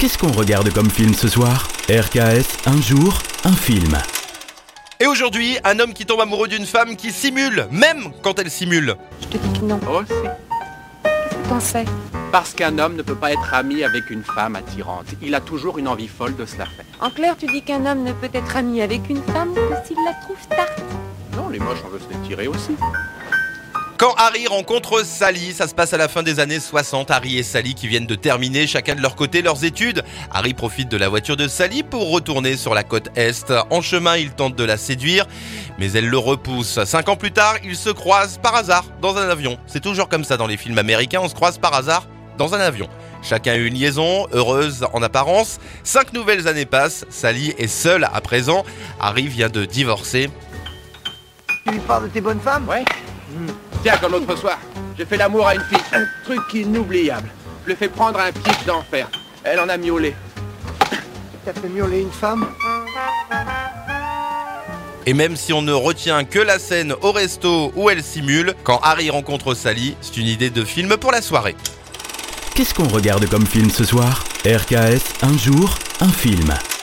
Qu'est-ce qu'on regarde comme film ce soir? RKS, un jour, un film. Et aujourd'hui, un homme qui tombe amoureux d'une femme qui simule, même quand elle simule. Je te dis que non. Oh, si. Qu'est-ce que t'en sais? Parce qu'un homme ne peut pas être ami avec une femme attirante. Il a toujours une envie folle de se la faire. En clair, tu dis qu'un homme ne peut être ami avec une femme que s'il la trouve tarte. Non, les moches, on veut se les tirer aussi. Quand Harry rencontre Sally, ça se passe à la fin des années 60. Harry et Sally qui viennent de terminer chacun de leur côté leurs études. Harry profite de la voiture de Sally pour retourner sur la côte Est. En chemin, il tente de la séduire, mais elle le repousse. 5 ans plus tard, ils se croisent par hasard dans un avion. C'est toujours comme ça dans les films américains, on se croise par hasard dans un avion. Chacun a une liaison, heureuse en apparence. 5 nouvelles années passent, Sally est seule à présent. Harry vient de divorcer. Tu lui parles de tes bonnes femmes? Ouais. Tiens, comme l'autre soir, j'ai fait l'amour à une fille. Un truc inoubliable. Je lui ai fait prendre un pied d'enfer. Elle en a miaulé. T'as fait miauler une femme? Et même si on ne retient que la scène au resto où elle simule, quand Harry rencontre Sally, c'est une idée de film pour la soirée. Qu'est-ce qu'on regarde comme film ce soir? RKS, un jour, un film.